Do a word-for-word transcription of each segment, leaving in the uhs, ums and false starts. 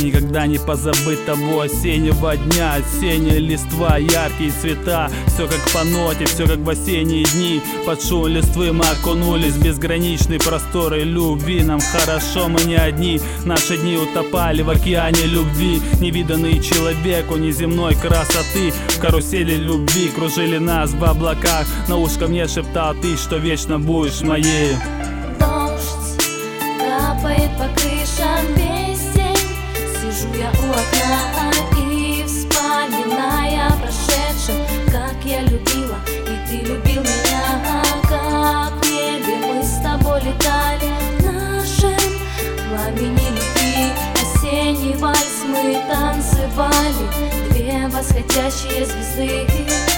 никогда не позабыть того осеннего дня. Осенняя листва, яркие цвета, все как по ноте, все как в осенние дни. Под шум листвы мы окунулись в безграничные просторы любви. Нам хорошо, мы не одни, наши дни утопали в океане любви. Невиданный человеку неземной красоты, в карусели любви кружили нас в облаках. На ушко мне шептал ты, что вечно будешь моей. Дождь капает по крышам весь день. Сижу я у окна и вспоминая о прошедшем, как я любила, и ты любил меня. Как в небе мы с тобой летали в нашем пламени любви. Осенний вальс мы танцевали, две восходящие звезды.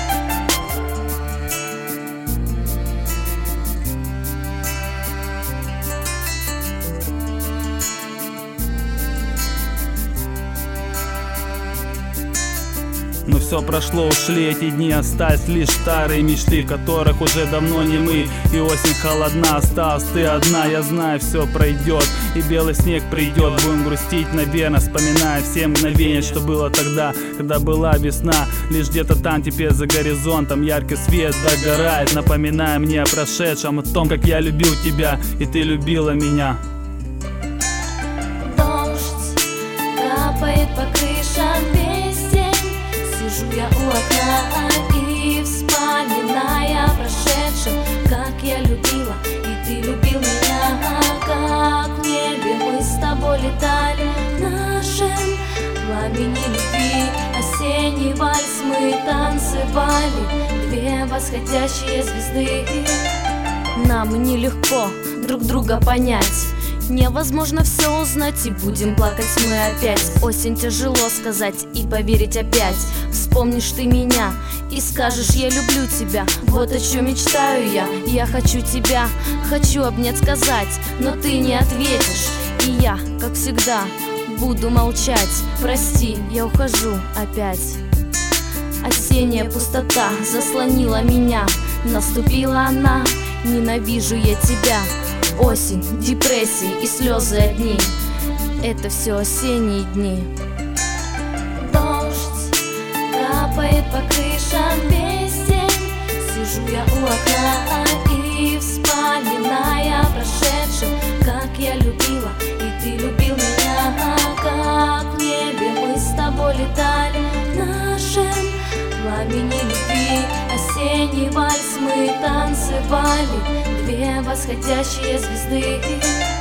Но все прошло, ушли эти дни, остались лишь старые мечты, в которых уже давно не мы. И осень холодна, осталась ты одна. Я знаю, все пройдет, и белый снег придет. Будем грустить, наверное, вспоминая все мгновения, что было тогда, когда была весна. Лишь где-то там теперь за горизонтом яркий свет догорает, напоминая мне о прошедшем, о том, как я любил тебя, и ты любила меня. Дождь капает по крышам весь день. Сижу я у окна и вспоминая о прошедшем, как я любила, и ты любил меня. Как в небе мы с тобой летали в нашем пламени любви. Осенний вальс мы танцевали, две восходящие звезды. Нам нелегко друг друга понять, невозможно все узнать, и будем плакать мы опять. Осень тяжело сказать и поверить опять. Вспомнишь ты меня и скажешь: я люблю тебя. Вот о чем мечтаю я. Я хочу тебя, хочу обнять, сказать, но ты не ответишь. И я, как всегда, буду молчать. Прости, я ухожу опять. Осенняя пустота заслонила меня. Наступила она, ненавижу я тебя. Осень, депрессии и слезы одни. Это все осенние дни. Дождь капает по крышам весь день. Сижу я у окна и вспоминая о прошедшем, как я любила, и ты любил меня. Как в небе мы с тобой летали в нашем пламени любви. Осенний вальс мы танцевали, две восходящие звезды.